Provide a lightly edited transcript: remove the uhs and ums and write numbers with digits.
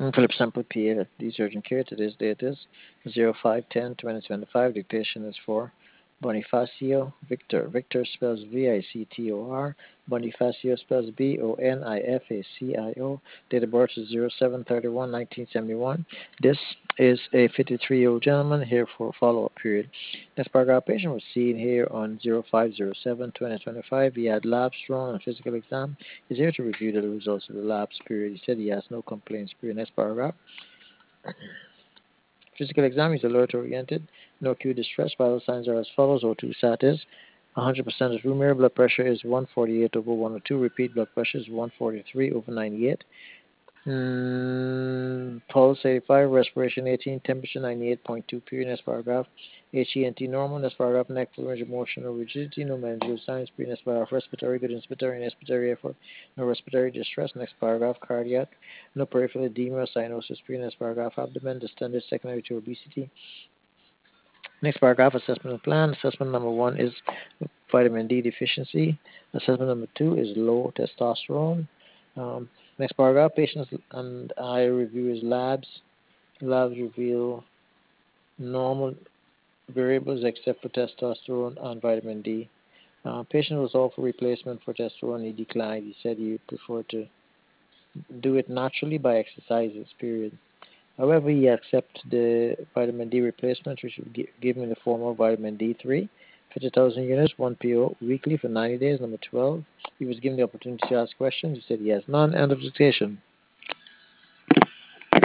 Philip Sample PA, the urgent care. Today's date is 05/10/2025. Dictation is for Bonifacio Victor. Victor spells Victor. Bonifacio spells Bonifacio. Date of birth is 07/31/1971. This is a 53-year-old gentleman here for a follow-up period. Next paragraph, patient was seen here on 05/07/2025. He had labs drawn and physical exam. He's here to review the results of the labs period. He said he has no complaints period. Next paragraph. Physical exam is alert oriented. No acute distress. Vital signs are as follows. O2 sat is 100% is room air. Blood pressure is 148/102. Repeat blood pressure is 143/98. Pulse 85, respiration 18, temperature 98.2 period. Next paragraph. HENT normal. Next paragraph. Neck fluid, emotional rigidity, no manageable signs. Period. Next paragraph. Respiratory, good inspiratory and expiratory effort. No respiratory distress. Next paragraph. Cardiac, no peripheral edema, cyanosis. Period. Next paragraph. Abdomen, distended, secondary to obesity. Next paragraph. Assessment plan. Assessment number 1 is vitamin D deficiency. Assessment number 2 is low testosterone. Next paragraph, patients and I review his labs. Labs reveal normal variables except for testosterone and vitamin D. Patient was offered replacement for testosterone. He declined. He said he preferred to do it naturally by exercises, period. However, he accepted the vitamin D replacement, which would give him in the form of vitamin D3, 50,000 units, 1 PO weekly for 90 days. Number 12, he was given the opportunity to ask questions. He said he has none. End of dictation.